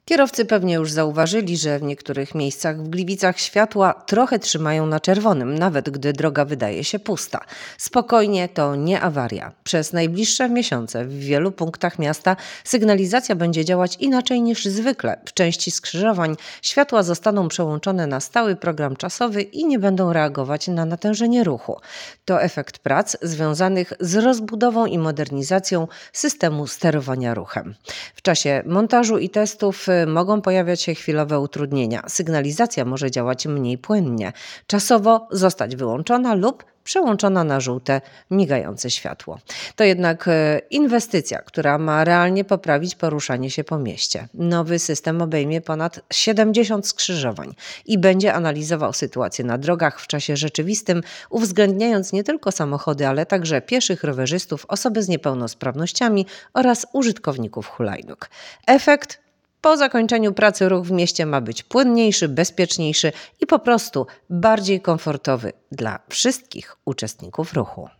Kierowcy pewnie już zauważyli, że w niektórych miejscach w Gliwicach światła trochę trzymają na czerwonym, nawet gdy droga wydaje się pusta. Spokojnie, to nie awaria. Przez najbliższe miesiące w wielu punktach miasta sygnalizacja będzie działać inaczej niż zwykle. W części skrzyżowań światła zostaną przełączone na stały program czasowy i nie będą reagować na natężenie ruchu. To efekt prac związanych z rozbudową i modernizacją systemu sterowania ruchem. W czasie montażu i testów mogą pojawiać się chwilowe utrudnienia. Sygnalizacja może działać mniej płynnie. Czasowo zostać wyłączona lub przełączona na żółte, migające światło. To jednak inwestycja, która ma realnie poprawić poruszanie się po mieście. Nowy system obejmie ponad 70 skrzyżowań i będzie analizował sytuację na drogach w czasie rzeczywistym, uwzględniając nie tylko samochody, ale także pieszych, rowerzystów, osoby z niepełnosprawnościami oraz użytkowników hulajnóg. Efekt? Po zakończeniu pracy ruch w mieście ma być płynniejszy, bezpieczniejszy i po prostu bardziej komfortowy dla wszystkich uczestników ruchu.